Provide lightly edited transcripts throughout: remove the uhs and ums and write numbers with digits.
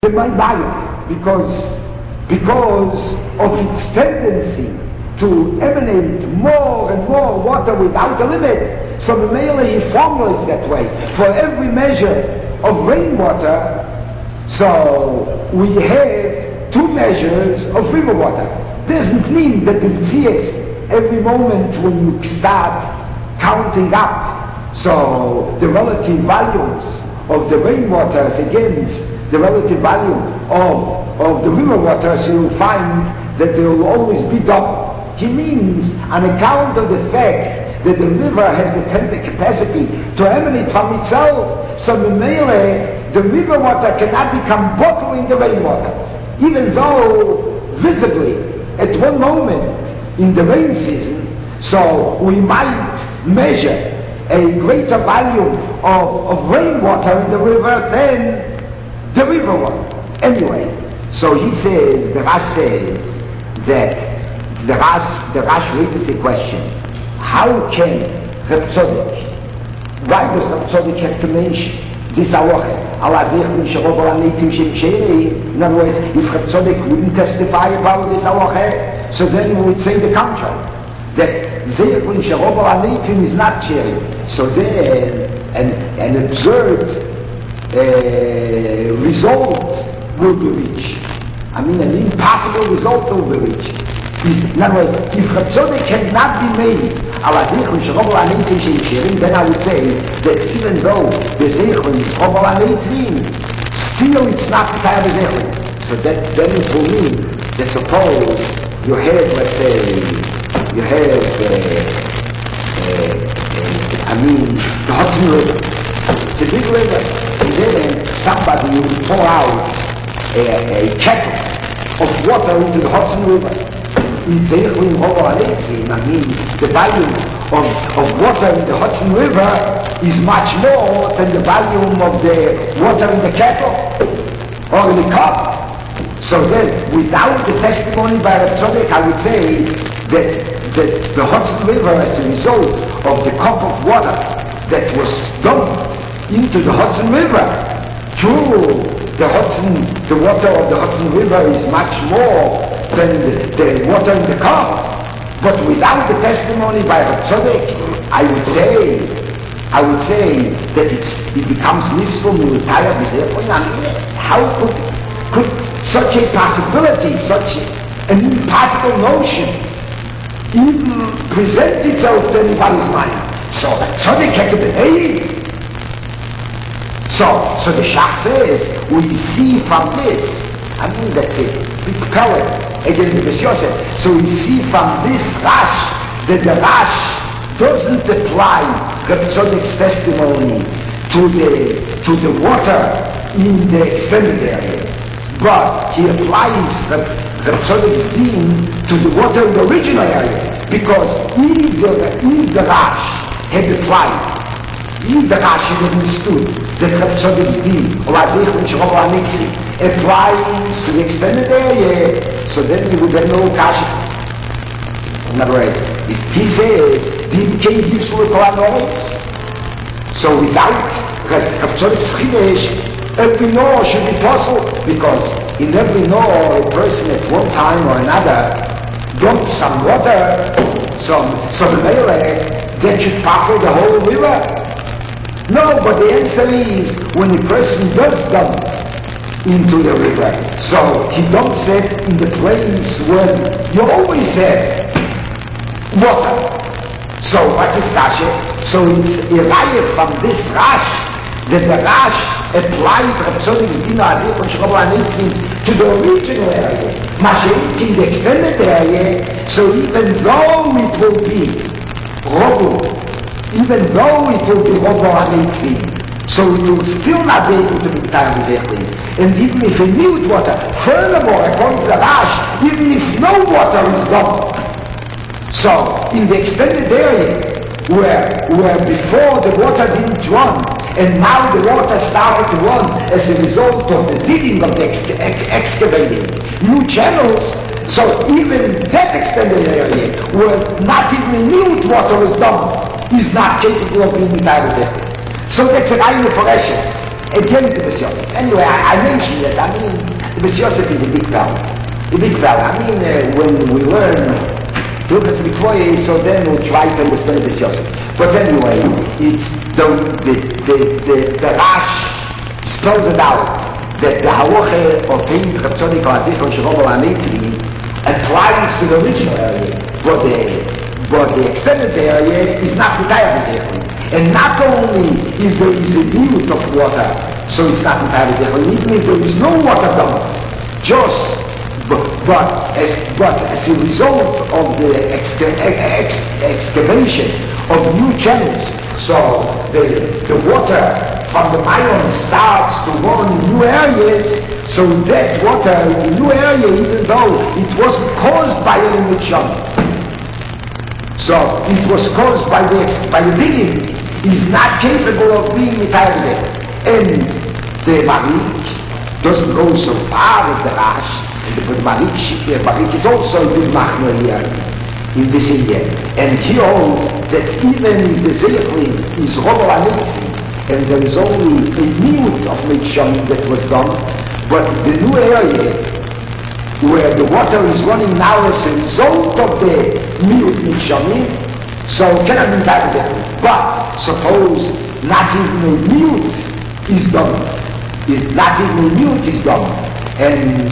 my body, because of its tendency to emanate more and more water without a limit. So the Mele, he formulates that way. For every measure of rainwater, so we have 2 measures of river water. Doesn't mean that in CS, every moment when you start counting up, so the relative values of the rainwaters against the relative value of the river waters, you will find that they will always be double. He means on account of the fact that the river has the capacity to emanate from itself, so the river water cannot become bottled in the rainwater. Even though visibly at one moment in the rain season, so we might measure a greater volume of rainwater in the river than the river water. Anyway, so he says, the Rash says that the Rash raises a question: how can Reb Tzodok, why does Reb Tzodok have to mention this halacha? In other words, if Reb Tzodok wouldn't testify about this halacha, so then we would say the contrary, that Zeichel Sharobal Anetim is not sharing. So then an absurd result will be reached. An impossible result will be reached. In other words, if Reb Tzodok cannot be made, then I would say that even though the Zeichel is Sharobal Anetim, still it's not the type of Zeichel. So then it will mean that suppose you have, let's say, you have, the Hudson River. It's a big river. And then somebody will pour out a kettle of water into the Hudson River. The volume of water in the Hudson River is much more than the volume of the water in the kettle or in the cup. So then, without the testimony by Reb Tzodok, I would say that the Hudson River, as a result of the cup of water that was dumped into the Hudson River, true, the water of the Hudson River is much more than the water in the cup. But without the testimony by Reb Tzodok, I would say that it becomes nifsal militaya b'zeh. How could such a possibility, such an impossible notion even present itself to anybody's mind? So Tzodok had to be made. So the Shach says, we see from this, that's a big pellet against the Beis Yosef. So we see from this Rash that the Rash doesn't apply Reb Tzodok's testimony to the water in the extended area, but he applies Reb Tzodok's deen to the water in the original area, because if the Rash had applied, if the Rash had understood that Reb Tzodok's deen applies to the extended area, so then we would have no kasha. In other words, if he says deen can't give noise, so without Reb Tzodok's chidesh, every no should be possible, because in every no, a person at one time or another dumps some water, some melee, that should passel the whole river. No, but the answer is when a person does dump into the river, so he dumps it in the place where you always have water. So what is kasha? So it's a riot from this Rash, that the Rash applied Reb Tzodok's din to the original area, Mashiach in the extended area. So even though it will be Robo, so it will still not be able to be time with. And even if you need water, furthermore, according to the Rash, even if no water is dumped, so in the extended area where before the water didn't run, and now the water started to run as a result of the digging of the excavating new channels, so even that extended area where not even minute water was dumped is not capable of being Mitayah. So that's a Raya Foreshus. Again, the Beis Yosef. Anyway, I mentioned that. I mean, the Beis Yosef is a big fella. A big fella. I mean, when we learn Hilchos Mikvoy, so then we'll try to understand the Beis Yosef. But anyway, the Rash spells it out that the halacha of paying Reb Tzadok Lazichron Shlomo Amitri applies to the original area, but the extended area is not Mitayah B'Zechron. And not only if there is a need of water, so it's not Mitayah B'Zechron, even if there is no water dump, but as a result of the excavation of new channels, so the water from the Mayon starts to run in new areas, so that water in the new area, even though it wasn't caused by any Miksham, so it was caused by the digging, is not capable of being Mitayah. And the Marik doesn't go so far as the Rash, but Marik is also a big machmer here in this area. And he holds that even if the Zeichlim is Robo Amitri, and there is only a minute of Miksham that was done, but the new area where the water is running now as a result of the minute Mikshamim, so cannot be Mitayah. But suppose not even a minute is done, not even a minute is done, and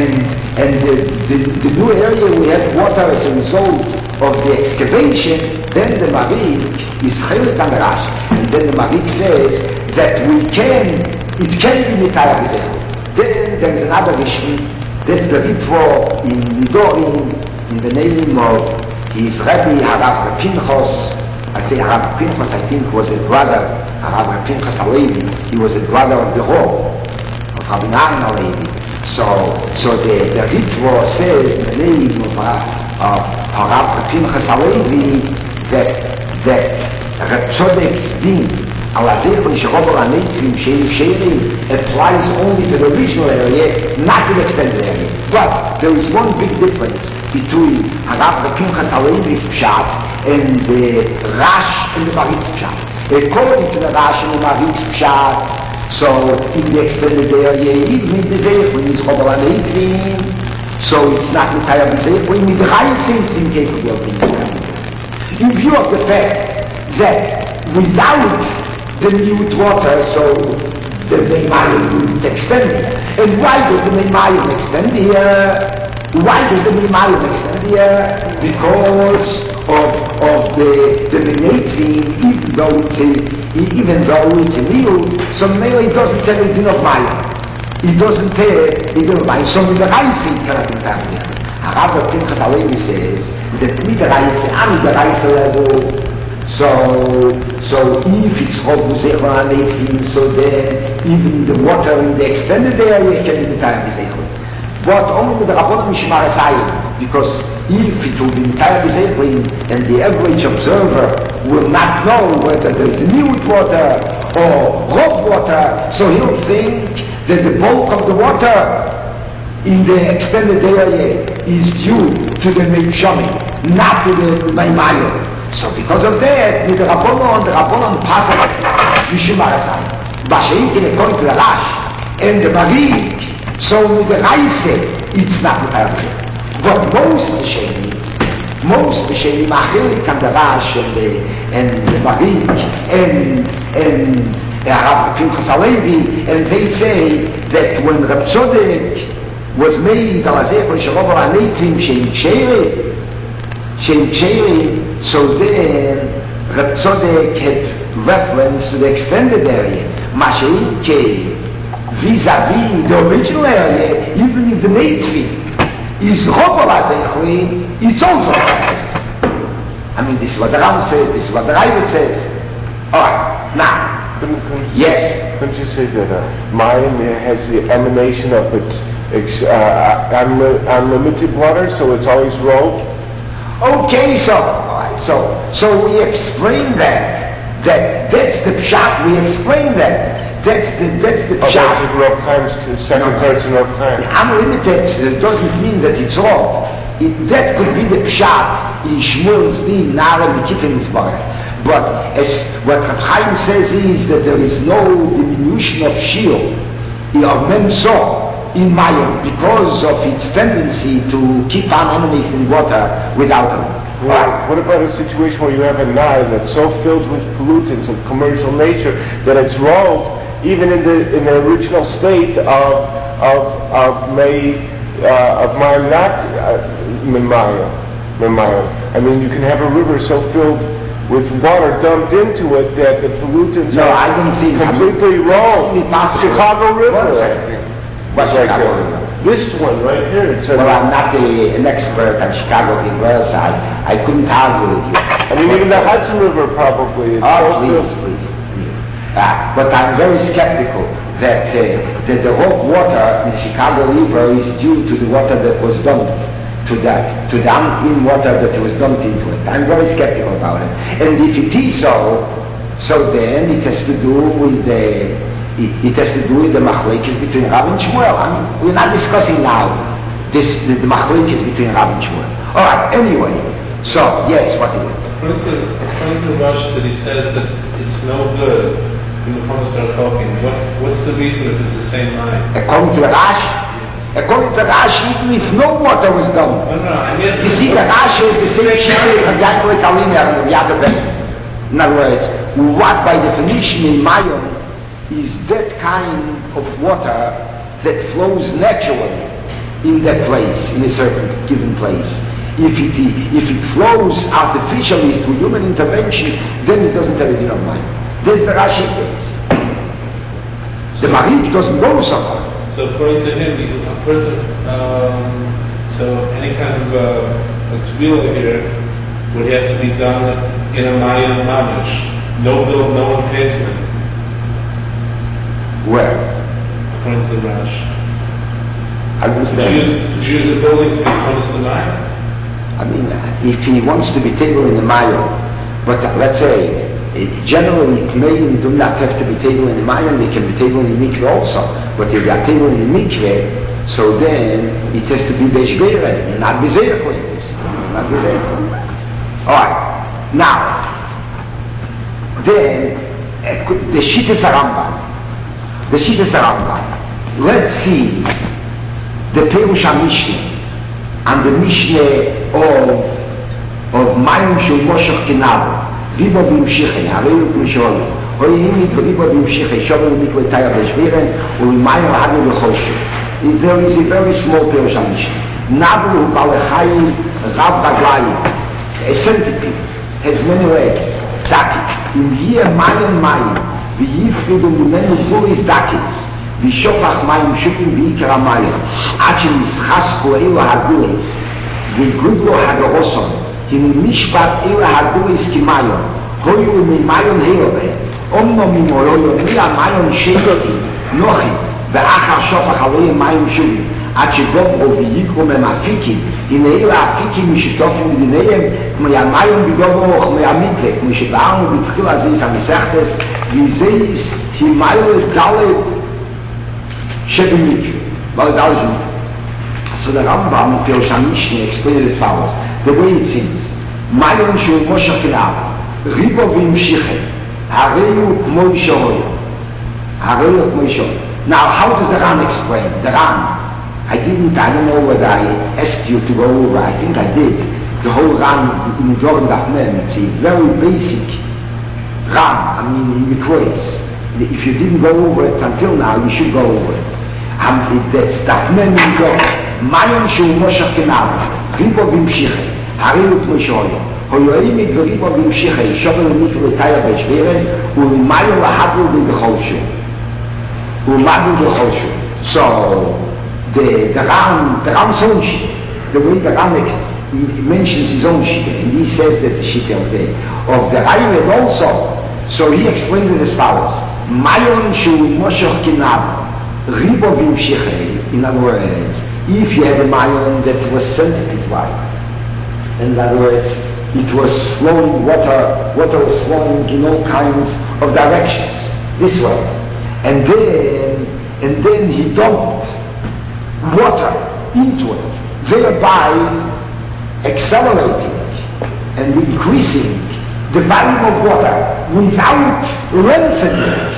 the new area we have water as a result of the excavation, then the Marik is Chelik on the Rash, and then the Marik says that it can be Mitayah. Then there is another issue, that's the Ritvo in Nidorim, in the name of his Rebbe Harav Pinchas. I think Harav Pinchas, was a brother, Harav Pinchas Halevi. He was a brother of the Rov, of Rabbi Nahman Halevi. So the Ritvo says in the name of Harav Pinchas Halevi that Reb Tzodok's din al Azechon Sherobo Amitrim Sheirim applies only to the original area, not to the extended area. But there is one big difference between Harav Pinchas Halevi's pshat and the Rash and the Marik's pshat. According to the Rash and the Marik's pshat, so in the extended area, even if the Zeichlim is Robo Amitrim, so it's not Mitayah B'Zeichlim, with the highest incapable of being Mitayah. In view of the fact that without the minute water, so the Meimayim wouldn't extend here. And why does the Meimayim extend here? Because of the Menatrim, even though it's a meal, so Mele doesn't tell a din of Mayim. It doesn't tell a din of Mayim. So with the Reise, it cannot be done here. Harav Pinchas Halevi says that with the Reise, and the Reise level, so if it's Rob Zechon Amitrim, so then even the water in the extended area can be Mitayah B'Zeichlim. But only with the Rabbanon Mishmar Asayim, because if it will be Mitayah B'Zeichlim, and the average observer will not know whether there is minute water or Rob water, so he'll think that the bulk of the water in the extended area is due to the Mikshami, not to the Maimayim. So because of that, with the Rabbanon pass it Mishmar Asayim. Basheikin according to the Rash and the Marik, so with the Reise, it's not Mitayah. But most of the Sheni, Machilik and the Rash and the Marik and Harav Pinchas Halevi, and they say that when Reb Tzodok was made al Azechon Sherobo Amitrim Shein Ksherim, so then Reb Tzodok had reference to the extended area. Mashein came vis-a-vis the original area, even if the Meitri is Robo Azechon, it's also Azechon. I mean, this is what the Ram says, this is what the Ravid says. Alright, now. Yes? Couldn't you say that Mayim has the emanation of unlimited water, so it's always rolled? Okay, so we explain that's the pshat, we explain that. That's the pshat. That's the Rav Chaim's second teretz in Rav Chaim. Unlimited doesn't mean that it's wrong. That could be the pshat in Shmuel's din, Nara Mikifim Yisbarach. But as what Reb Chaim says is that there is no diminution of shiur, of memso, in Mayim because of its tendency to keep on emanating water without them. Right. What about a situation where you have a Nile that's so filled with pollutants of commercial nature that it's rolled even in the original state of Mayim, not Mimayim. I mean, you can have a river so filled with water dumped into it that the pollutants I don't think completely rolled. Chicago River. What's like Chicago River? This one right here. Well, I'm not an expert on Chicago River, so I couldn't argue with you. I mean, even the Hudson River probably. Please. But I'm very skeptical that the raw water in the Chicago River is due to the water that was dumped, to the unclean water that was dumped into it. I'm very skeptical about it. And if it is so then it has to do with the machlekes between Rav and Shmuel. I mean, we're not discussing now the machlekes between Rav and Shmuel. All right. Anyway, so yes, what is it? According to Rush, that he says that it's no good when the Chummas are talking. What's the reason if it's the same line? According to Rash, even if no water was dumped. You see, the Rash is the same shit as the Yaakov Kalina and the Yaakov Ben. In other words, what by definition in Mayim is that kind of water that flows naturally in that place, in a certain given place. If it flows artificially through human intervention, then it doesn't have a din of Mayim. That's the Rashi case. The Marik doesn't go so far. So according to him, a person, so any kind of a tefillah here would have to be done in a Mayim mamish, no build, no encasement. Where? According to the Rash. I understand. Did you use a building to be honest to Mayim? I mean, if he wants to be table in the Mayim, but let's say, generally, Tmeim do not have to be table in the Mayim, they can be table in the mikveh also. But if they are table in the mikveh, so then it has to be Beshberet, not Bezeichlim. Not Bezeichlim. Alright, now, then, the Shittas Rambam. Let's see the Perush HaMishneh and the Mishneh of Mayim Shel Moshech Kinavo. Ribo b'yimshichei, harei u'k'mishol, hoi himit v'ribo b'yimshichei, shovel u'mikvei taya b'shviren, u'mimayim ha'adu v'choshu. There is a very small Perush HaMishneh. Nabu u'balechayim rav raglayim. A centipede has many legs. Daki. Im yeh mayim, v'yifridu mimenu buris dakis, v'shofach mayim shupim v'ikar ha'mayim, ad she'nischasku elu ha'gulis, v'gudlo ha'garoson, ממשפט אלה הגוריס כמיון, הויו ממיון הילבה, אומנו ממויון מי המיון שייתי, נוחי, ואחר שופח עלי מים שובים, עד שגוברו ויקרו ממפיקים, הנה אלה הפיקים משתופים בדיניהם, כמו המיון בגוברו וכמו המקווה, כמו שבארנו בתחיל הזה המסכתס, וזה הימיון דלת שבמקווה, אבל דלת שבמקווה. So the Rambam, Perush HaMishneh, explains as follows. The way it seems, Mayim Shel Moshech Kinavo, Ribo v'yimshichei, Harei k'mo yishohoyo. Now, how does the Ran explain? The Ran, I don't know whether I asked you to go over, I think I did. The whole Ran in Doron Daf Mem, it's a very basic Ran, I mean, in the quiz. If you didn't go over it until now, you should go over it. That's Daf Mem in Doron. Mayim Shel Moshech Kinavo, Ribo v'yimshichei, Harei k'mo yishohoyo. Hoyoimit v'ribo v'yimshichei, shovel u'mikvei taya b'shviren, u'mimayim lahadlu v'b'cholshu. So the Ram own sheet, the way the Ram mentions his own sheet, and he says that the sheet of the Raymed also. So he explains it as follows: Mayon Shel Moshech Kinavo, Ribo v'yimshichei. In other words, if you had a Mayon that was centipede-wide, in other words, it was flowing water was flowing in all kinds of directions this way. And then he dumped water into it, thereby accelerating and increasing the volume of water without lengthening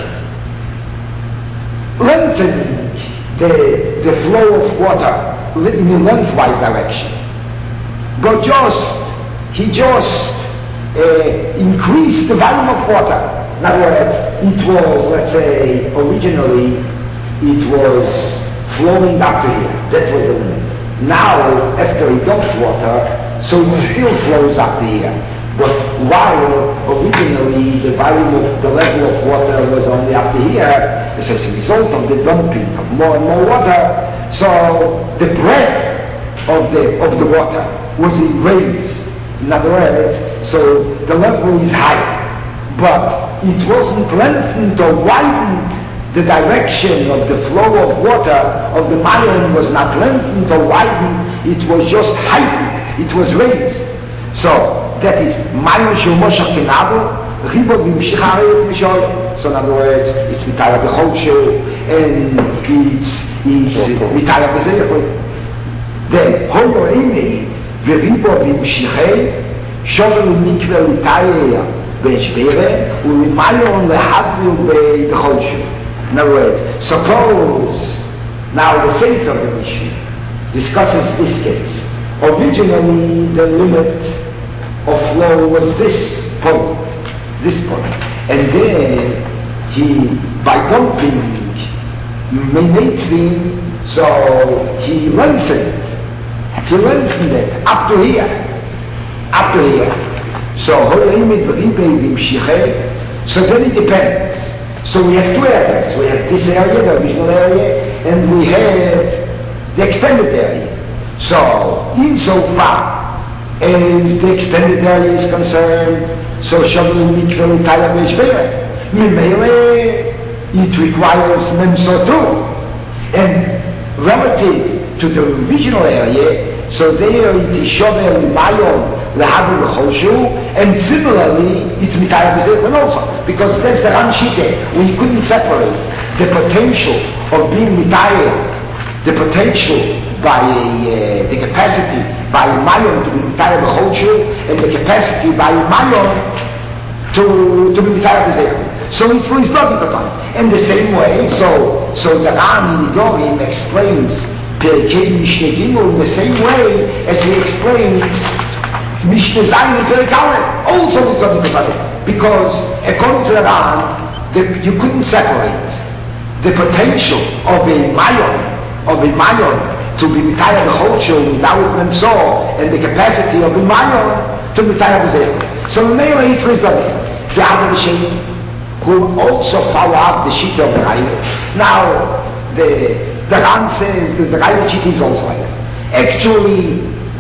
the flow of water in a lengthwise direction. But he just increased the volume of water. In other words, it was, let's say, originally it was flowing up to here. That was the limit. Now, after he dumped water, so it still flows up to here. But while originally the volume of the level of water was only up to here, as a result of the dumping of more and more water, so the breadth of the water was raised. In other words, so the level is higher, but it wasn't lengthened or widened. The direction of the flow of water of the Mayon was not lengthened or widened, it was just heightened, it was raised. So that is Mayon Shel Moshe Kenabo, Ribo V'Imshich Ha'arayot Mishoy. So in other words, it's Mitayah B'Chol and it's Mitayah B'Zeichot. Then Hoyo Eimei V'Ribo V'Imshichei Shovel Mikveh L'Tayah B'Eshbere U'Mayon Lehadvil B'Chol. In other words, suppose now the Sefer of the Mishnah discusses this case. Originally, the limit of flow was this point, and then he, by dumping Menetvin, so he lengthened it up to here. So then it depends. So we have two areas. We have this area, the original area, and we have the extended area. So, insofar as the extended area is concerned, so Shavim Mikveh L'Tayah B'Eshbere, Mimele, it requires Memso too. And relative to the original area, so there it is Shovel L'Mayon L'Havu L'Cholshu, and similarly, it's Mitayah B'Zeichon also, because that's the Ram Shite. We couldn't separate the potential of being Mitayah, the potential by the capacity by Mayon to be Mitayah B'Cholshu, and the capacity by Mayon to be Mitayah B'Zeichon. So it's Lizdogim Katan. And the same way, so the Ram in Nidorim explains Perkei Mishneh Gimel in the same way as he explains Mishneh Zayin and Perek Aleph, also Lizdogim Katan. Because according to the Ram, you couldn't separate the potential of a Mayon to be Mitayah B'Chol without Memso, and the capacity of a Mayon to Mitayah B'Zeichon. So mainly it's Lizdogim. The other Rishonim who also follow up the Shita of the Raiva. Now, the Ram says that the Raiva Shita is also like that. Actually,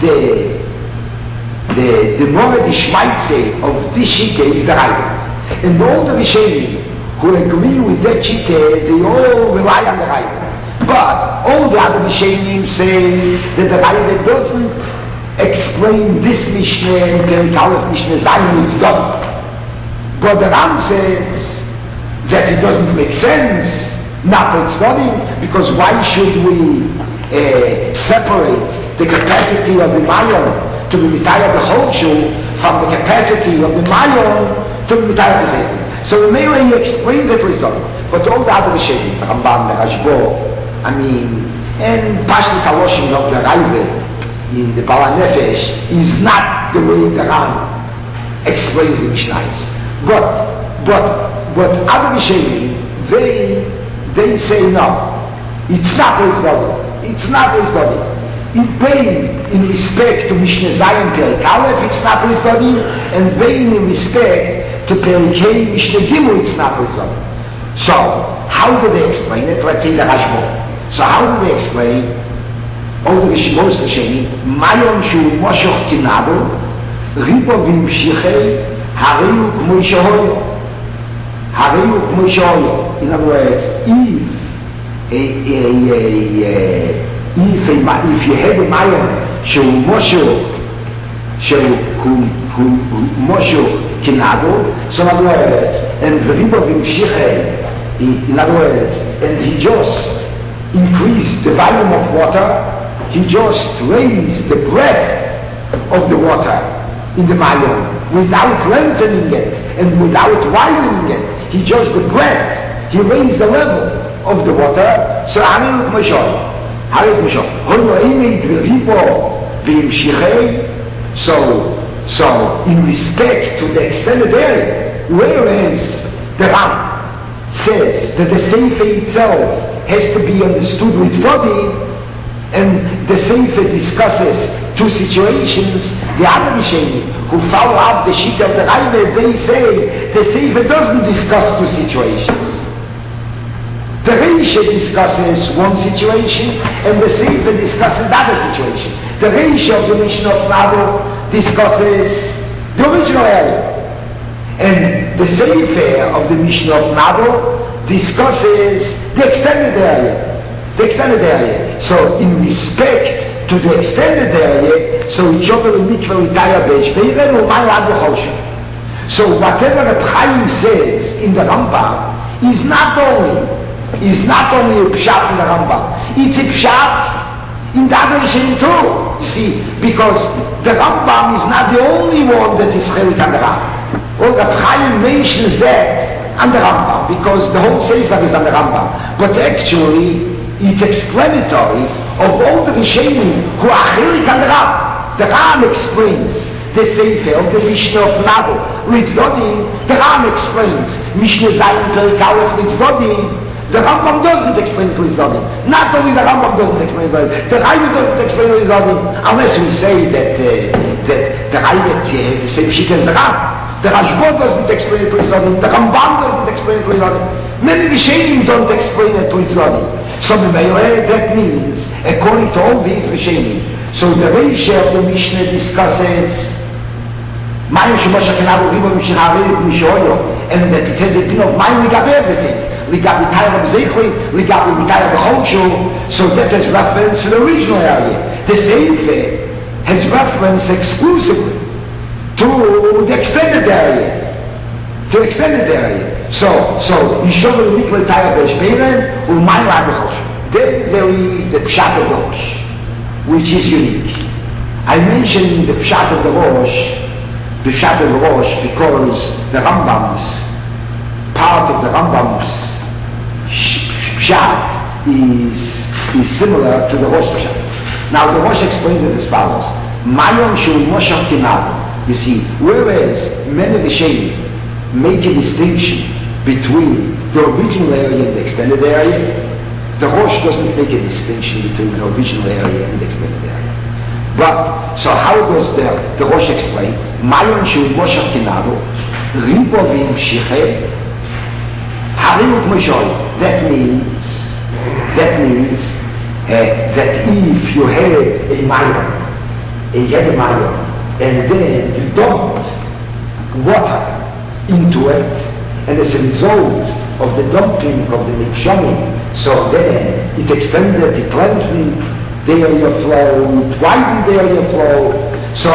the Moreh D'Shmaitze of this Shita is the Raiva. And all the Rishonim who agree with that Shita, they all rely on the Raiva. But all the other Rishonim say that the Raiva doesn't explain this Mishnah and Perek Aleph Mishneh Zayin, it's done. But the Ram says that it doesn't make sense not to study, because why should we separate the capacity of the Mayon to be Mitayah B'Chol from the capacity of the Mayon to be Mitayah B'Zeichon? So mainly he explains it with them. But all the other Rishonim, the Ramban, the Rashbo, and Pashtus Haloshim of the Raivet in the Baal HaNefesh is not the way the Ram explains the Mishnayos. But other Rishonim, they say no, it's not Lizdogim. It's not Lizdogim. In respect to Mishneh Zayin Perek Aleph, it's not Lizdogim, and in respect to Perikei Mishneh Gimel, it's not Lizdogim. So, how do they explain it? Let's say the Rashbo. So how do they explain all the most Rishonim? Mayon Shu Moshoch Kinabo, Ribo V'Imshichei, Hariyu K'moi Shehoyo. In other words, if you have a Mayon Shu Moshoch Kinabo, so in other words, and Ribo V'Imshichei, in other words, and he just increased the volume of water, he just raised the breadth of the water in the Mayon, without lengthening it and without widening it. He just the breadth. He raised the level of the water. So Harit Mashal. So in respect to the extended area, whereas the Ram says that the Sefer itself has to be understood with body, and the Sefer discusses two situations. The other Rishonim who follow up the Shita of the Raiva, they say the Sefer doesn't discuss two situations. The Reisha discusses one situation, and the Sefer discusses the other situation. The Reisha of the Mishnah of Nado discusses the original area, and the Sefer of the Mishnah of Nado discusses the extended area. The extended area. So in respect to the extended area, so so whatever the Chaim says in the Rambam is not only a pshat in the Rambam, it's a pshat in the other Rishonim too. See, because the Rambam is not the only one that is chelik on the Rambam. Well, the Chaim mentions that on the Rambam, because the whole Sefer is on the Rambam. But actually, it's explanatory of all the Rishonim who are chelik on the Rambam. The Ram explains the Sefer of the Mishnah of Nado, Ritzodim. The Ram explains Mishnah Zayin Perik Aleph Ritzodim. The Rambam doesn't explain it to Ritzodim. Not only the Rambam doesn't explain it, the Raiva doesn't explain it to Ritzodim, unless we say that the Raiva has the same shit as the Ram. The Rashba doesn't explain it to Ritzodim. The Rambam doesn't explain it to Ritzodim. Many Rishonim don't explain it to Ritzodim. So that means, according to all these Rishonim, so the Reisha of the Mishnah discusses and that it has a pin of mind regarding everything. So that has reference to the original area. The Sefer has reference exclusively to the extended area. To extended area. So then there is the Pshat of the Rosh, which is unique. I mentioned the Pshat of the Rosh because the Rambam's, part of the Rambam's Pshat is similar to the Rosh Pshat. Now the Rosh explains it as follows. You see, whereas many Rishonim make a distinction between the original area and the extended area, the Rosh doesn't make a distinction between the original area and the extended area. But, so how does the Rosh explain? Mayon Shu Moshe Kinado, Ribo V'Imshiche, Hariut Moshe. That means that if you have a Mayon, and then you dump water into it, and as a result of the dumping of the Mikshami, so then it extended, it lengthened the area flow, it widened the area flow. So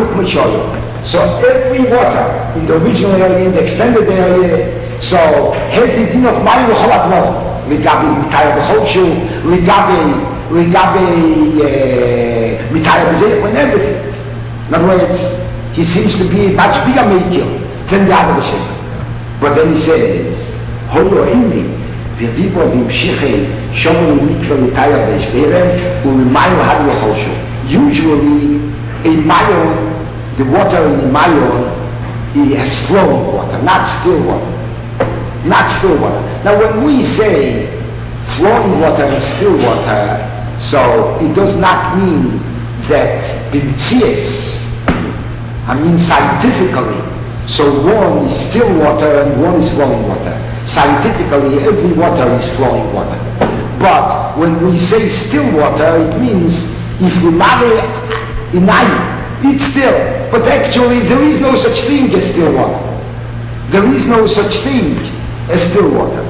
every water in the original area, in the extended area, so has it enough mayim l'chol admor, ligabi mitayah b'cholshu, ligabi mitayah b'zeich, and everything. In other words, he seems to be a much bigger maker than the other Rishonim. But then he says, Holo Indi, V'ribo v'imshichei, Shomu mikra l'tayah b'eshberem, u'mayo hadu l'cholshu. Usually, a mayon, the water in the mayon, it has flowing water, not still water. Not still water. Now when we say flowing water and still water, so it does not mean that b'mtzias, I mean scientifically, so one is still water and one is flowing water. Scientifically, every water is flowing water. But when we say still water, it means if you marry in iron, it's still. But actually, there is no such thing as still water. There is no such thing as still water.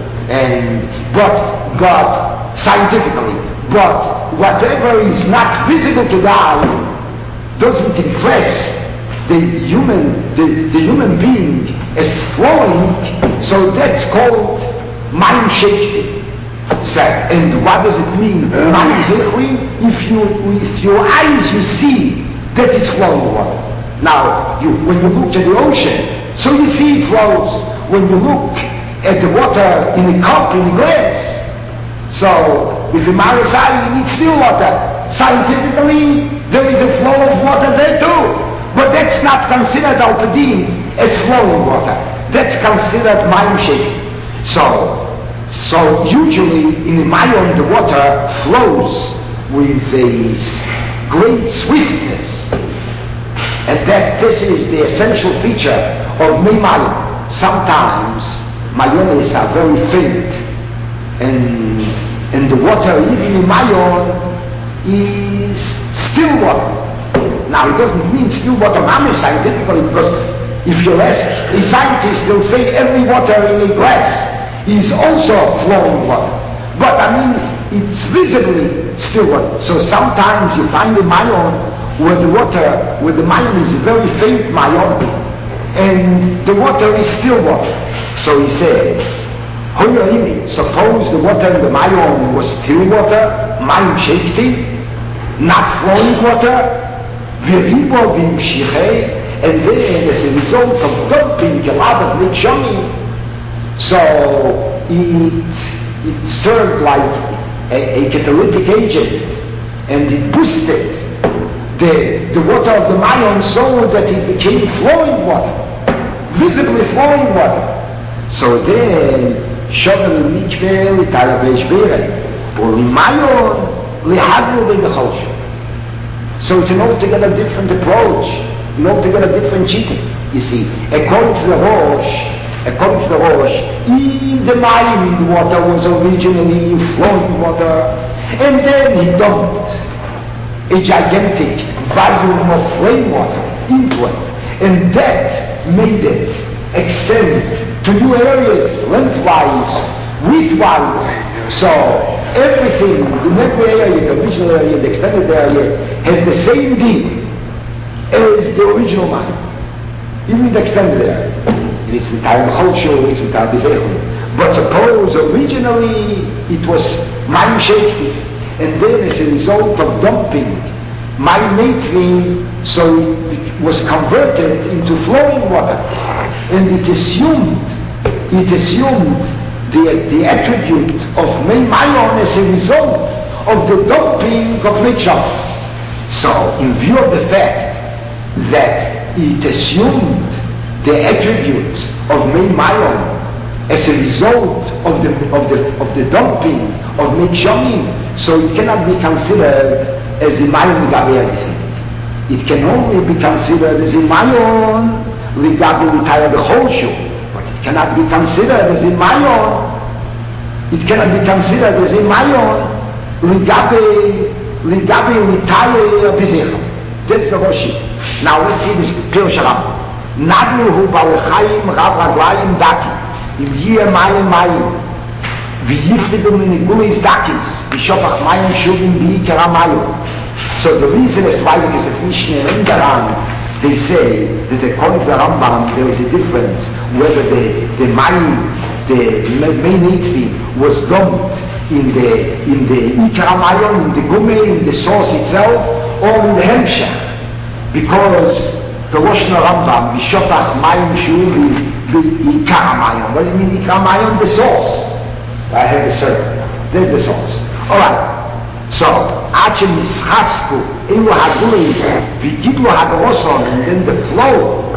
But scientifically, but whatever is not visible to the eye doesn't impress the human being as flowing, so that's called Mayim Shekti. And what does it mean? Mayim Zechli? If your eyes you see that it's flowing water. Now, when you look at the ocean, so you see it flows. When you look at the water in a cup, in a glass, so if you minus I, you need still water. Scientifically, there is a flow of water there too. But that's not considered alpidine as flowing water. That's considered mayim shaking. So usually in the Mayon the water flows with a great swiftness. And that this is the essential feature of Mayon. Sometimes Mayones are very faint. And the water even in Mayon is still water. Now it doesn't mean still water mamish scientifically, because if you ask a scientist, they'll say every water in a glass is also flowing water. But I mean, it's visibly still water. So sometimes you find a Mayon where the Mayon is a very faint Mayon, and the water is still water. So he says, suppose the water in the Mayon was still water, mayim shekti, not flowing water, and then as a result of dumping a lot of mikshami, so it served like a catalytic agent, and it boosted the water of the Mayon so that it became flowing water, visibly flowing water. So then, shovel mikveh l'talabesh bere, or Mayon lihadlu b'mecholshe. So it's an altogether different approach, an altogether different cheating. You see, according to the Rosh, in the Mayim in the water was originally flowing water, and then he dumped a gigantic volume of rainwater into it, and that made it extend to new areas, lengthwise, widthwise. So everything, in every area, the original area, the extended area, has the same deed as the original Mayim, even the extended area. It's entire B'cholshu, it's entire B'zechon. But suppose originally it was Mayim Shekti, and then as a result of dumping Mayim Neitri, so it was converted into flowing water, and it assumed the attribute of Mayon as a result of the dumping of Miksham. So, in view of the fact that it assumed the attribute of Mayon as a result of the dumping of Miksham, so it cannot be considered as a Mayon Ligabe everything. It can only be considered as a Mayon Ligabe L'Taya B'Cholshu. But it cannot be considered as a Mayon. It cannot be considered as a Mayon Ligabe L'Taya B'Zechon. That's the Roshi. Now let's see this Pirush Rambam. Nadlu hu Balchaim Rav Raglayim Daki. Im Yir Mayim. V'yichvidu Minigulis Dakis. V'shofach Mayim Shuvim B'yikara Mayim. So the reason is why it is a Mishnah in the Ram, they say that according to the Rambam there is a difference whether the main Eitvi was dumped in the Ikara Mayon, in the Gumei, in the source itself, or in the Hemshech. Because the Roshna Rambam, V'shopach Mayim Shu'im Ikara Mayon. What does it mean Ikara Mayon? The source. I have the circle. There's the source. Alright. So, Achem Yischasku, Elu Hadulis, V'gidlu Hadaroson, and then the flow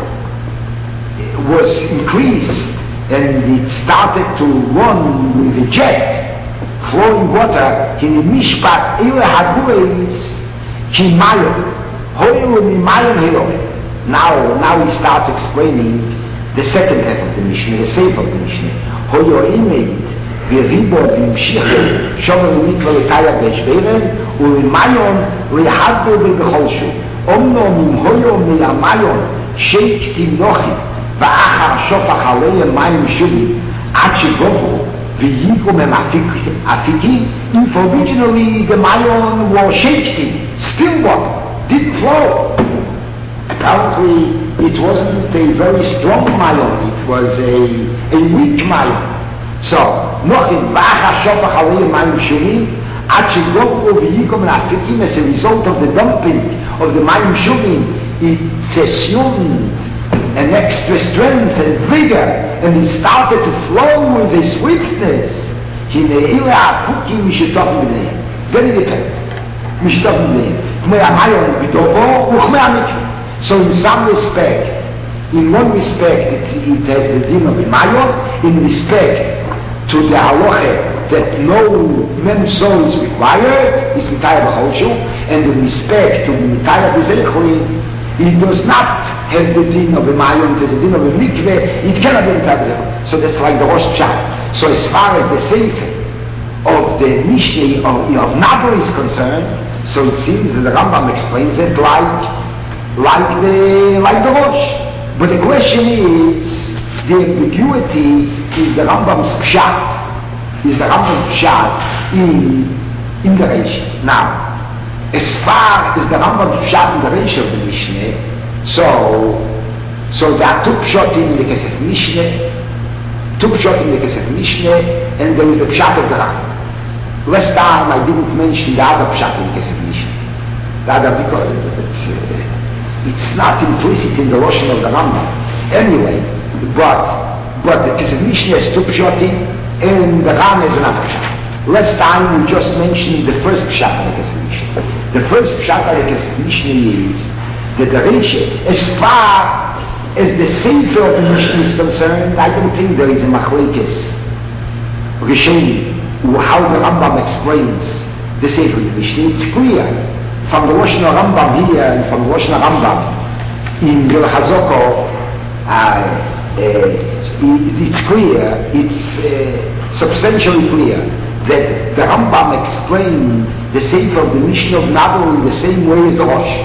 was increased, and it started to run with the jet, flowing water, in Mishpat, Elu Hadulis, Kimayon, Hoyelu Mimayon Helo. Now he starts explaining the second half of the Mishnah, the Sefer of the Mishnah. Hoyo Imeid, וריבו והמשיך שובר למיקווה לתאיה בהשברת ולמיון להדו ובחולשו אומנו ממהויו מהמיון שיקטי נוחי ואחר שופח עליהם מים שובים עד שגובו ויגרו מהם אפיקים. If originally the mayon was shaky, still water, didn't flow. Apparently it wasn't a very strong mayon, it was a weak mayon. So, Nochim Bacha Shopach Alei Mayim Shuvim, Ad Shegobro V'yikom L'Afikim, as a result of the dumping of the Mayim Shuvim it assumed an extra strength and vigor, and it started to flow with a swiftness. Then it depends. So in some respect, in one respect, it has the din of Mayon, in respect to the halacha that no memso is required, is mitayah b'cholshu, and in respect to the mitayah b'zeichli, it does not have the din of a mayon, it has the din of a mikveh, it cannot be mitayah b'zeichli. So that's like the Rosh Pshat. So as far as the sefer of the Mishnah of Nabal is concerned, so it seems that the Rambam explains it like the Rosh. But the question is, the ambiguity is the Rambam's Pshat, in the Reish. Now, as far as the Rambam's Pshat in the Reish of the Mishnah, so there are two Pshatim in the case of Mishnah, and there is the Pshat of the Rambam. Last time I didn't mention the other Pshat in the case of Mishnah. The other, because it's not implicit in the Lashon of the Rambam. Anyway, but the case of Mishnah has two Pshatim, and the Ran is another Pshat. Last time we just mentioned the first Pshat of the case of Mishnah. The first Pshat of the case of Mishnah is that the Reish, as far as the Sefer of the Mishnah is concerned, I don't think there is a machlekes Rishonim, how the Rambam explains the Sefer of the Mishnah. It's clear from the Lashon Rambam here and from the Lashon Rambam in Ger Hazoko, it's clear, it's substantially clear that the Rambam explained the Sefer of the Mishnah of Nabal in the same way as the Rosh.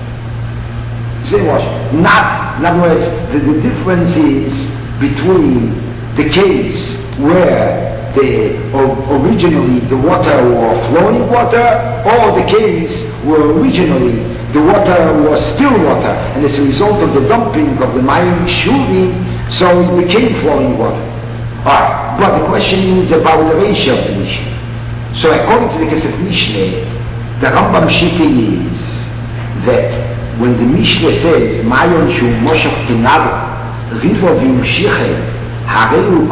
Not, in other words, the difference is between the case where originally the water was flowing water, or the case where originally the water was still water, and as a result of the dumping of the Mayim Shuvim, so it became flowing water. Alright, but the question is about the ratio of the Mishnah. So according to the case of Mishnah, the Rambam Shita is that when the Mishnah says, Mayon Shu Moshach Kinado, Rivo Vimshiche, Hareu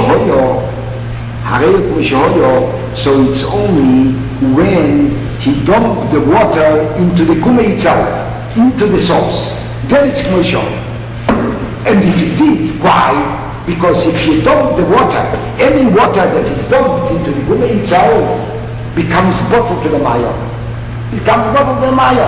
K'moshoyo, so it's only when he dumped the water into the kume itself, into the source. Then it's K'moshoyo. And if he did, why? Because if you dump the water, any water that is dumped into the kume itself becomes bottled to the Maya. It becomes bottled to the Maya.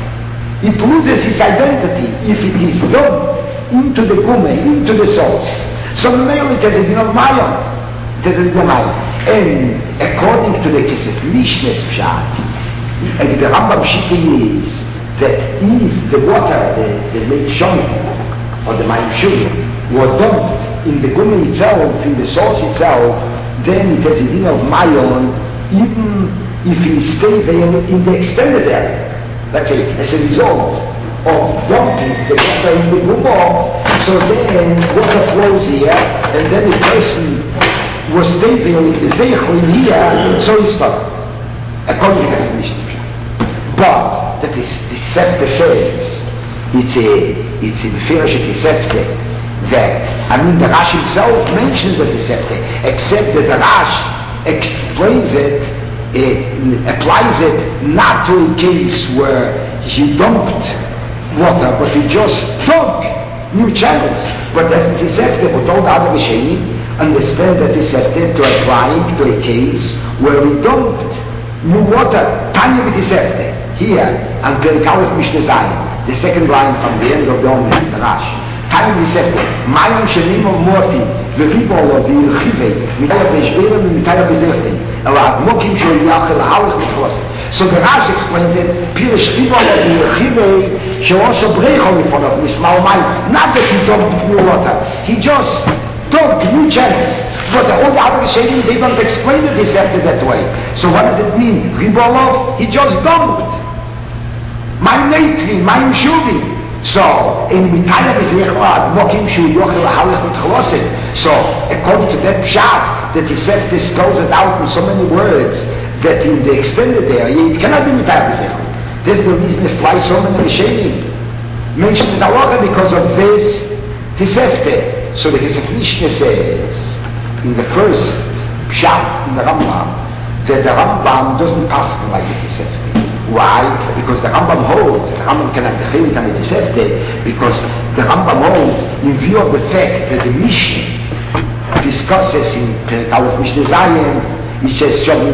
It loses its identity if it is dumped into the kume, into the source. So mainly it has a Maya. It has a Maya. And according to the case of Mishnah's Pshat, the Rambam Shita is that if the water, the Meikshon, or the Mayim Shuvim, were dumped in the kume itself, in the source itself, then it has a din of Mayon, even if it stays there in the extended area. Let's say, as a result of dumping the water in the kume, so then water flows here, and then the person was stable in the Zeichel in here, so he stopped. According to the Mishnah. But that is, the Sefte says, it's a Mefirish Sefte, that, the Rash himself mentions that the Sefte, except that the Rash explains it, applies it not to a case where he dumped water, but he just dug new channels. But that's the Sefte, but all the other Rishonim understand that the Sefte to applying to a case where he dumped new water. Tanya with the Sefte. Here, on Perikalik Mishnah Zayin, the second line from the end of the Omer, the Rash. Tanya with the Sefte. Mayim shenim of Morti, the people of the Yechivei, mitayah b'eshberim and mitayah b'zechtim. Elad mokim shol yachel ha'alech mechloset. So the Rash explains it, Pirish people of the Yechivei, she'oso brecho miponav, mismal mayim. Not that he dumped new water. He just dug new channels. But all the other Rishonim, they don't explain the Sefte that way. So what does it mean? Ribolov, he just dumped. Mayim Neitri, Mayim Shuvi. So, in Mitayah B'Zeichel, Mokim Shu Yochel Ha'alech Mitchaloset. So, according to that Pshat, that the Sefte spells it out in so many words, that in the extended area, it cannot be Mitayah B'Zeichel. That's the reason it's why so many Rishonim. mentioned in the halacha because of this Tisefte. So the Kesef Mishnah says in the first pshat in the Rambam that the Rambam doesn't pass like the Tisefte. Why? Because the Rambam holds, the Rambam cannot behave on the Tisefte, because the Rambam holds, in view of the fact that the Mishnah discusses in Perek Aleph Mishnah Zayin, it says, and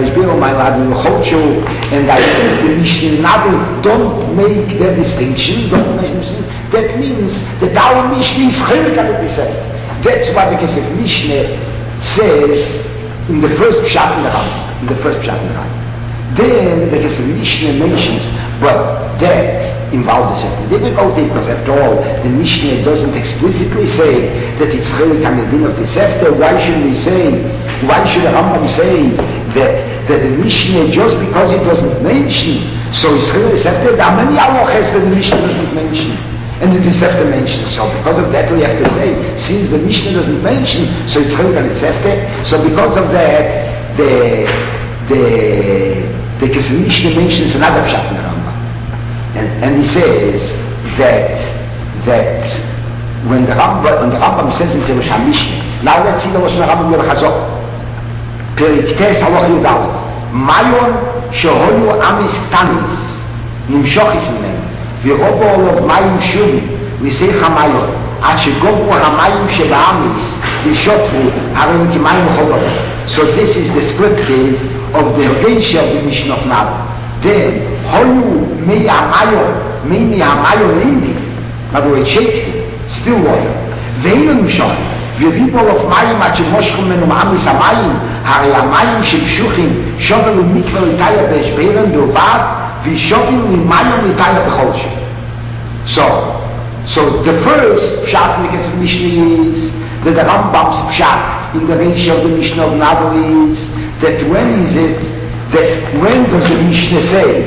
I think the Mishnah don't make the distinction, that means that our Mishnah is Chelik on the Tisefte. That's why the Kesef Mishnah says in the first pshat in the Rambam, Then the Kesef Mishnah mentions, but that involves a certain difficulty, because after all, the Mishnah doesn't explicitly say that it's Chelik on the din of the Sefter. Why should the Rambam say that the Mishnah, just because it doesn't mention, so it's Chelik Sefter? There are many halachas that the Mishnah doesn't mention, and the Sefter mentions. So because of that, we have to say, since the Mishnah doesn't mention, so it's Chelik on the Sefter. So because of that, the Kesef Mishnah mentions another pshat in the Rambam, and he says that when the Rambam says in Pirush HaMishnah, now let's see the Lashon Rambam Yom Chazor, Perek Tes Halacha Yudal, Mayon Shehoyu Amis Ktanis Nimshochis Mimenu V'robo Olov Mayim Shuvim V'sei Chamayon Ad Shegomu HaMayim Sheba'amis V'shotru Harim Kimayim Chodor. So this is descriptive of the ratio of the Mishnah of Nabal. Then, Hoyu Mei HaMayon Indi, in other words, shaked it, still water. Ve'inu Mishon, V'ribol of Mayim Ad Shemoshchum Menu Ma'amis HaMayim, Hari HaMayim Shebshuchim, Shovelu Mikvel Itaya Be'eshbeiren D'Obad, V'shovelu Mimayim Itaya B'cholshem. So the first pshat in the Kesef Mishnah is that the Rambam's pshat in the ratio of the Mishnah of Nabal is that when does the Mishnah say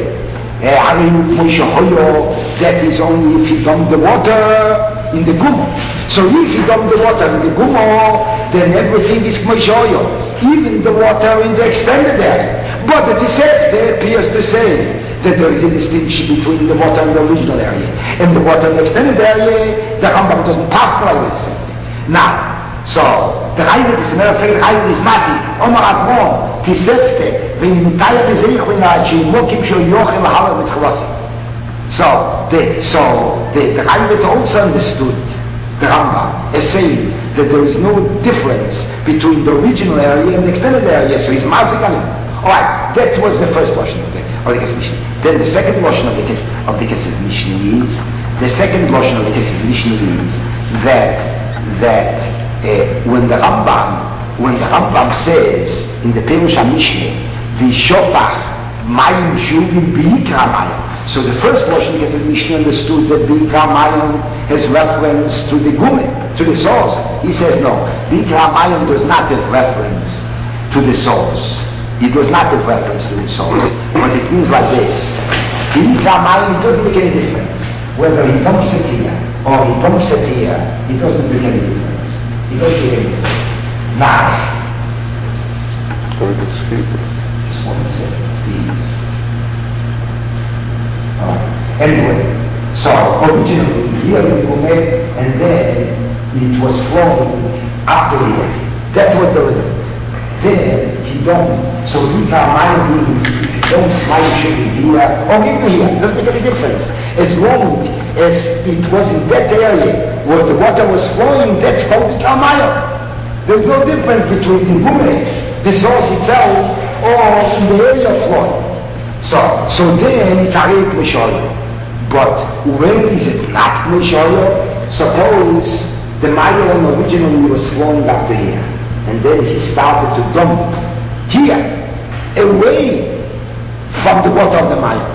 that is only if he dumped the water in the Gummo. So if he dumped the water in the Gummo, then everything is K'moshoyo, even the water in the extended area. But the Tisefte appears to say that there is a distinction between the water in the original area and the water in the extended area. The Rambam doesn't pass like this. Now, so the Raivet is another favorite. Raivet is Masi. Omar Admon, Tisefte, V'imutaya B'zeichlina, Sheimokim Shel Yochel Halav B'tchalasim. So the Raivet also understood the Rambam as saying that there is no difference between the original area and the extended area. So he's Mazik on him. Alright, that was the first version of the Kesef Mishnah. Then the second version of the Kesef Mishnah is, that when the Rambam says in the Pirush HaMishnah, V'shopach Mayim Shuvim B'ikra Mayim. So the first version of the Mishnah understood that B'ikra Mayim has reference to the Gumen, to the source. He says no, B'ikra Mayim does not have reference to the source. It does not have reference to the source, but it means like this. B'ikra Mayim, it doesn't make any difference. Whether he dumps it here or he dumps it here, it doesn't make any difference. It doesn't make any difference. Now, just one second, please. Anyway, so originally here in Gumeh, and then it was flowing up to here. That was the limit. Then he don't. So B'ikra Mayim means if you don't slide here or even here, it doesn't make any difference. As long as it was in that area where the water was flowing, that's called B'ikra Mayim. There's no difference between the Gumeh, the source itself, or in the area of flowing. So then it's Harei K'moshoyo. But when is it not K'moshoyo? Suppose the Mayim originally was flowing up to here, and then he started to dump here, away from the water of the Mayim.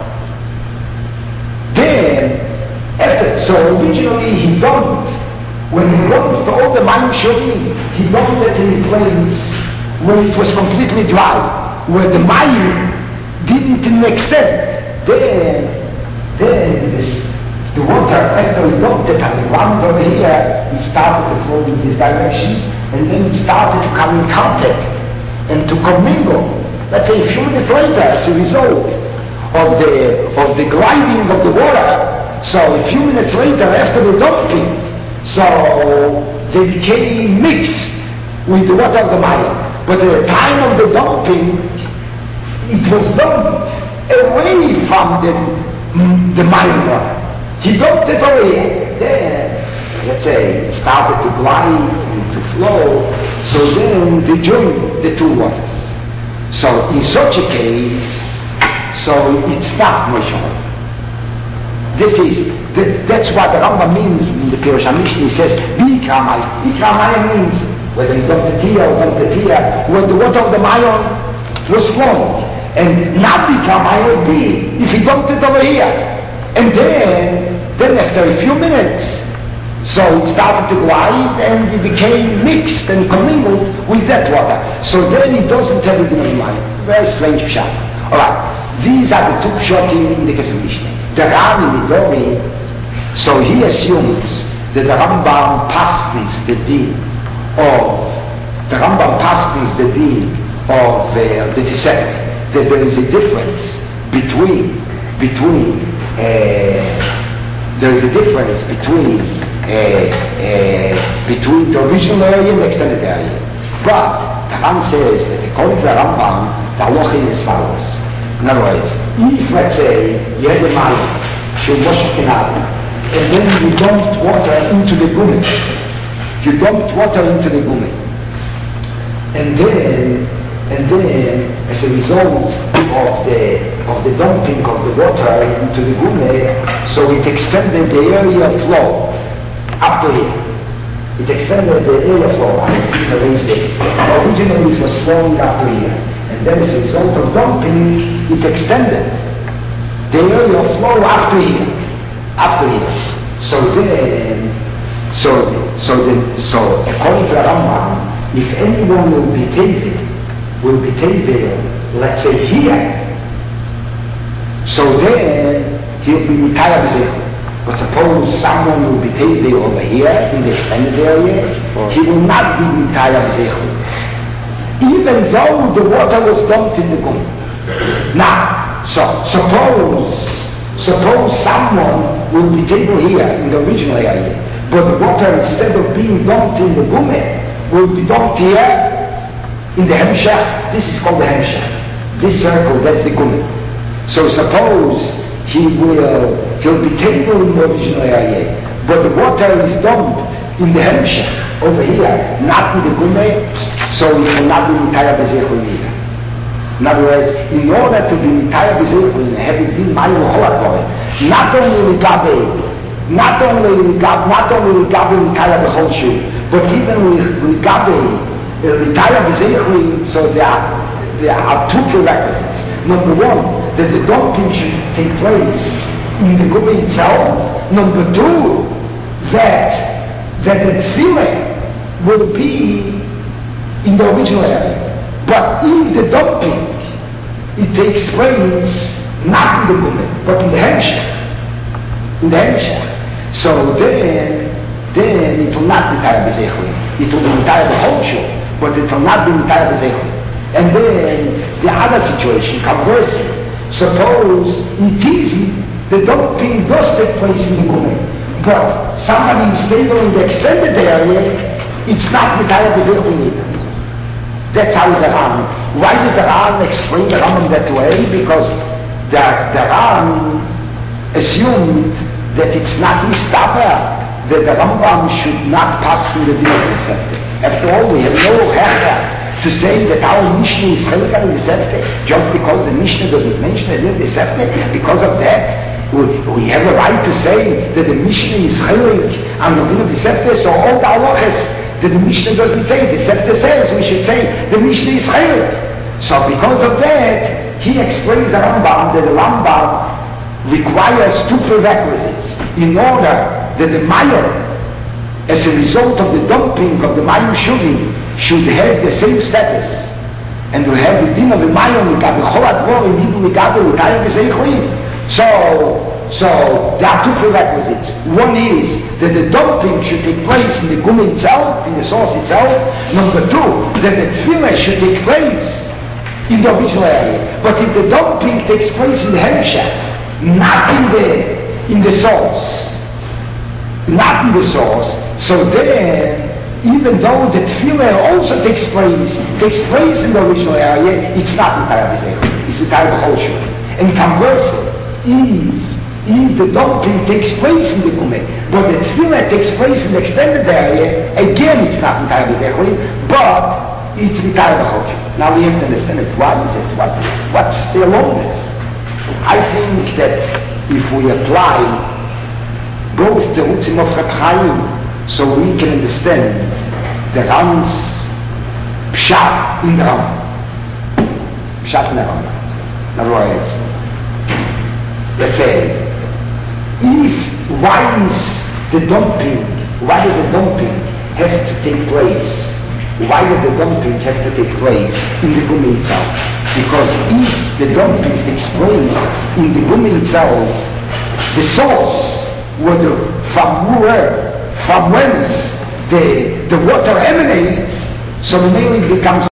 Then, so originally he dumped, when he dumped all the Mayim Shovim, he dumped it in a place where it was completely dry, where the Mayim didn't extend. Then the water, after he dumped it on the ground over here, it started to flow in this direction, and then it started to come in contact and to commingle. Let's say a few minutes later, as a result of the gliding of the water, So a few minutes later, after the dumping, so they became mixed with the water of the Mayim. But at the time of the dumping, it was dumped away from the Mayim water. He dumped it away. Then, let's say, it started to glide and to flow. So then they joined the two waters. So in such a case, so it stopped Moshe. That's what the Rambam means in the Pirush HaMishnah. He says, Bikra Mayim. Bikra Mayim means whether he dumped the Tia or dumped the Tia, when the water of the Mayim was flowing. And not Bikra Mayim would be if he dumped it over here. And then after a few minutes, so it started to glide and it became mixed and commingled with that water. So then it doesn't have it in the mind. Very strange pshat. Alright, these are the two pshatim in the Kesef Mishneh. The Ram in Midori, so he assumes that the Rambam paskins the din of the Tisefta, that there is a difference between the original area and the extended area. But the Ram says that according to the Rambam, the halacha is as follows. In other words, if let's say you had a Mayim, you wash it and then you dumped water into the gumi. And then as a result of the dumping of the water into the gumi, so it extended the area of flow up to here. Originally it was flowing up to here. And then as a result of dumping, it extended the area of flow up to here. So according to the Rambam, if anyone will be table, let's say here, so then he'll be mitaya b'zeichel. But suppose someone will be table over here in the extended area, he will not be mitaya b'zeichel, even though the water was dumped in the gum. Now, so suppose someone will be table here in the original area, but the water, instead of being dumped in the gum, will be dumped here in the hemshech. This is called the hemshech. This circle, that's the gum. So suppose he'll be table in the original area, but the water is dumped in the hemshech over here, not in the gum, so it will not be mitaya b'zeichel either. In other words, in order to be mitaya b'zeichel and have it din mayim l'chol, not only ligabe mitaya b'chol shu, but even ligabe mitaya b'zeichel, so there are two prerequisites. Number one, that the dumping should take place in the gumi itself. Number two, that the tefillah will be in the original area. But if the dumping, it takes place not in the gumi, but in the hemshech. So then it will not be mitaya b'zeichel. It will be mitaya b'chol shu, but it will not be mitaya b'zeichel. And then the other situation, conversely, suppose it is the dumping does take place in the gumi, but somebody is stable in the extended area, it's not mitaya b'zeichel either. That's how the Ram. Why does the Ram explain the Ram that way? Because the Ram assumed that it's not mistaber, that the Rambam should not pass through the din of the Tisefta. After all, we have no hechach to say that our Mishnah is chelik on the Tisefta just because the Mishnah doesn't mention the din of the Tisefta. Because of that, we have a right to say that the Mishnah is chelik on the din of the Tisefta. So all the halachas that the Mishnah doesn't say, the Tisefta says, we should say the Mishnah is chelik. So because of that, he explains the Rambam that the Rambam requires two prerequisites in order that the Mayim, as a result of the dumping of the Mayim Shuvim, should have the same status, and to have the din of the Mayim Likabe Chol Advorim, even Likabe L'Tayim B'Zeichlim. So there are two prerequisites. One is that the dumping should take place in the gumi itself, in the source itself. Number two, that the tefillah should take place in the original area. But if the dumping takes place in the hemshech, not in in the source, not in the source. So then, even though the tefillah also takes place in the original area, it's not entirely Zechel. It's entirely Choshu. And conversely, if the dumping takes place in the Gumeh, but the tefillah takes place in the extended area, again it's not entirely Zechel, but it's entirely Choshu. Now we have to understand it. Why is it? What's the aloneness? I think that if we apply both the Rutzim of Reb Chaim, so we can understand the Ram's Pshat in the Ram. Pshat in the Ram. In other words, let's say, why does the dumping have to take place? Why does the dumping have to take place in the Gumei itself? Because if the dumping takes place in the Gumei itself, the source from whence the water emanates, so mainly becomes